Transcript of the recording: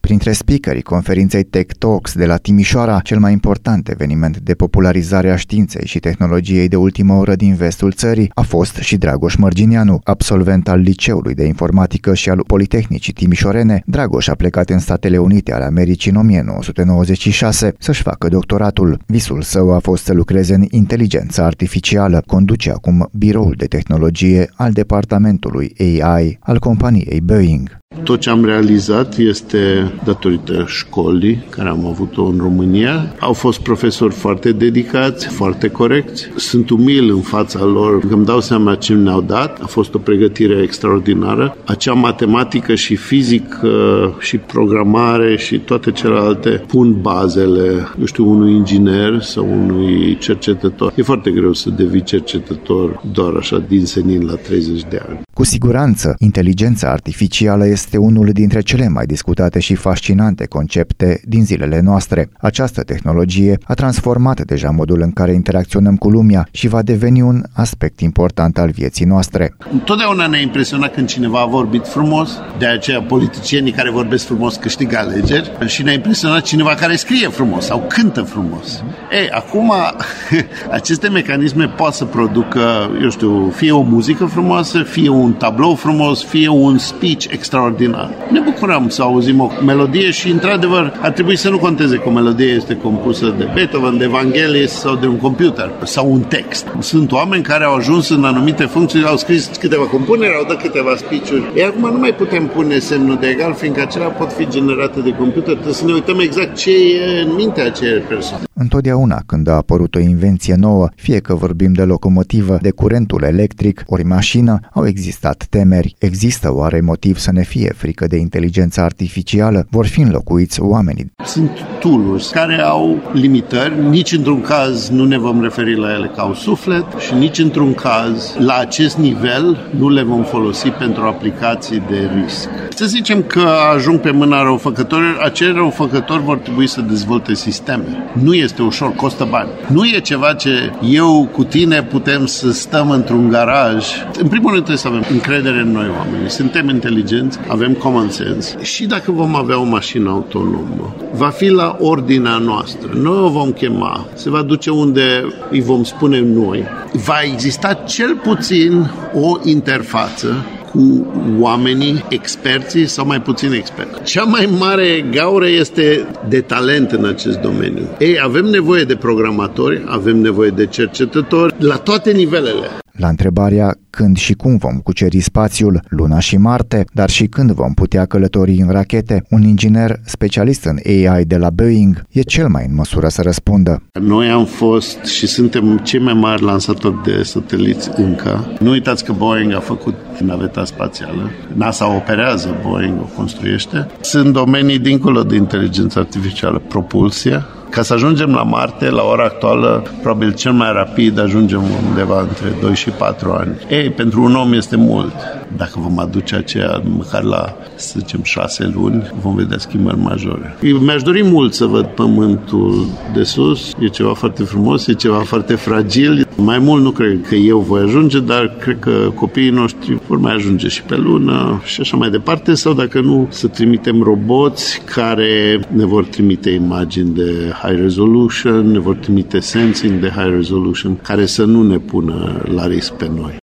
Printre speakerii conferinței Tech Talks de la Timișoara, cel mai important eveniment de popularizare a științei și tehnologiei de ultimă oră din vestul țării, a fost și Dragoș Mărgineanu, absolvent al Liceului de Informatică și al Politehnicii Timișorene. Dragoș a plecat în Statele Unite ale Americii în 1996 să-și facă doctoratul. Visul său a fost să lucreze în inteligența artificială. Conduce acum biroul de tehnologie al departamentului AI al companiei Boeing. Tot ce am realizat este datorită școlii care am avut-o în România. Au fost profesori foarte dedicați, foarte corecți. Sunt umil în fața lor, că îmi dau seama ce ne-au dat. A fost o pregătire extraordinară. Acea matematică și fizică și programare și toate celelalte pun bazele, unui inginer sau unui cercetător. E foarte greu să devii cercetător doar așa din senin la 30 de ani. Cu siguranță, inteligența artificială este unul dintre cele mai discutate și fascinante concepte din zilele noastre. Această tehnologie a transformat deja modul în care interacționăm cu lumea și va deveni un aspect important al vieții noastre. Întotdeauna ne-a impresionat când cineva a vorbit frumos, de aceea politicienii care vorbesc frumos câștigă alegeri, și ne-a impresionat cineva care scrie frumos sau cântă frumos. Acum aceste mecanisme pot să producă, fie o muzică frumoasă, fie un tablou frumos, fie un speech extraordinar. Ne bucurăm să auzim o melodie și, într-adevăr, ar trebui să nu conteze că o melodie este compusă de Beethoven, de Vangelis sau de un computer sau un text. Sunt oameni care au ajuns în anumite funcții, au scris câteva compuneri, au dat câteva speech-uri. Acum nu mai putem pune semnul de egal, fiindcă acelea pot fi generate de computer. Trebuie să ne uităm exact ce e în mintea acelei persoane. Întotdeauna când a apărut o invenție nouă, fie că vorbim de locomotivă, de curentul electric, ori mașină, au existat temeri. Există oare motiv să ne fie frică de inteligența artificială? Vor fi înlocuiți oamenii? Sunt tool-uri care au limitări. Nici într-un caz nu ne vom referi la ele ca un suflet și nici într-un caz la acest nivel nu le vom folosi pentru aplicații de risc. Să zicem că ajung pe mâna răufăcătorilor, acei răufăcători vor trebui să dezvolte sisteme. Nu este ușor, costă bani. Nu e ceva ce eu cu tine putem să stăm într-un garaj. În primul rând trebuie să avem încredere în noi oameni. Suntem inteligenți, avem common sense și dacă vom avea o mașină autonomă, va fi la ordinea noastră. Noi o vom chema, se va duce unde îi vom spune noi. Va exista cel puțin o interfață cu oamenii, experții sau mai puțin experți. Cea mai mare gaură este de talent în acest domeniu. Avem nevoie de programatori, avem nevoie de cercetători la toate nivelele. La întrebarea când și cum vom cuceri spațiul, Luna și Marte, dar și când vom putea călători în rachete, un inginer specialist în AI de la Boeing e cel mai în măsură să răspundă. Noi am fost și suntem cei mai mari lansatori de sateliți încă. Nu uitați că Boeing a făcut naveta spațială. NASA operează, Boeing o construiește. Sunt domenii dincolo de inteligență artificială, propulsie. Ca să ajungem la Marte, la ora actuală, probabil cel mai rapid ajungem undeva între 2 și 4 ani. Pentru un om este mult. Dacă vom aduce aceea măcar la, să zicem, 6 luni, vom vedea schimbări majore. Mi-aș dori mult să văd Pământul de sus. E ceva foarte frumos, e ceva foarte fragil. Mai mult nu cred că eu voi ajunge, dar cred că copiii noștri vor mai ajunge și pe Lună și așa mai departe. Sau dacă nu, să trimitem roboți care ne vor trimite imagini de high resolution, ne vor trimite sensing de high resolution, care să nu ne pună la risc pe noi.